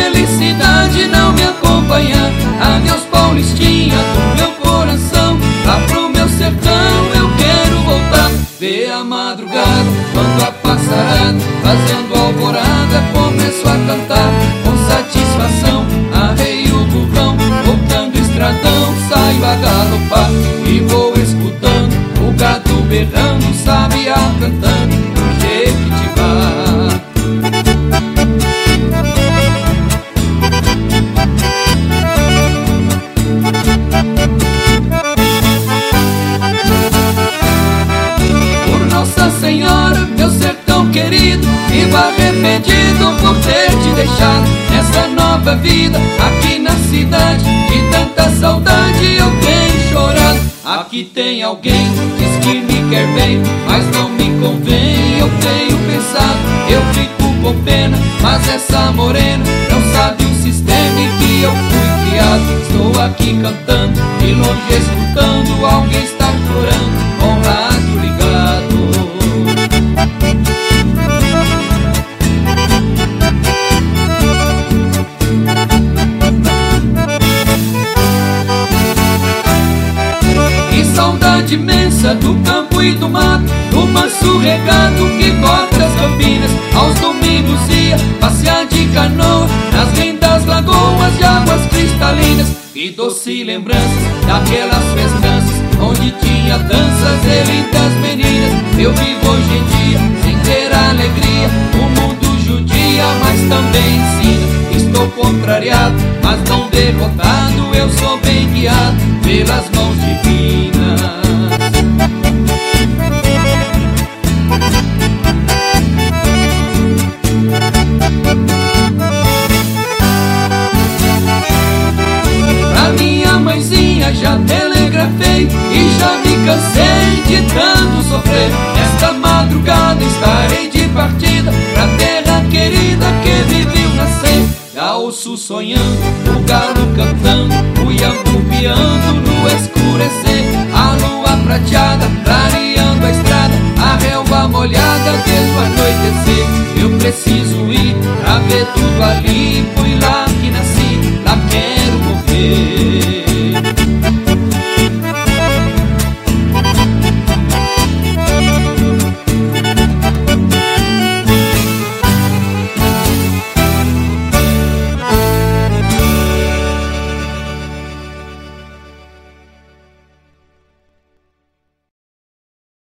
felicidade não me acompanhar. Adeus Paulistinha do meu coração, lá pro meu sertão eu quero voltar. Ver a madrugada, quando a passarada fazendo alvorada começo a cantar com satisfação. Arreio o burrão, voltando estradão, saio a galopar e vou escutando o gado berrando, o sabiá cantando no Jequitibá. Nossa Senhora, meu sertão querido, vivo arrependido por ter te deixado nessa nova vida aqui na cidade. De tanta saudade eu tenho chorado. Aqui tem alguém, diz que me quer bem, mas não me convém. Eu tenho pensado, eu fico com pena, mas essa morena não sabe o sistema em que eu fui criado. Estou aqui cantando e longe escutando alguém estar chorando com o rádio ligado. Que saudade imensa do campo e do mato, do manso regado que corta as campinas. Aos domingos ia passear de canoa nas lindas lagoas de águas cristalinas. Que doce lembranças daquelas festanças onde tinha danças e lindas meninas. Eu vivo hoje em dia sem ter alegria, o mundo judia, mas também ensina. Estou contrariado, mas não derrotado, eu sou bem guiado pelas mãos divinas. Pra minha mãezinha já telegrafei e já me cansei de tanto sofrer. Esta madrugada estarei de partida pra terra querida que me viu nascer. Já ouço sonhando, o galo cantando, o iambu piando no escurecer. A lua prateada clareando a estrada, a relva molhada desde o anoitecer. Eu preciso ir pra ver tudo ali.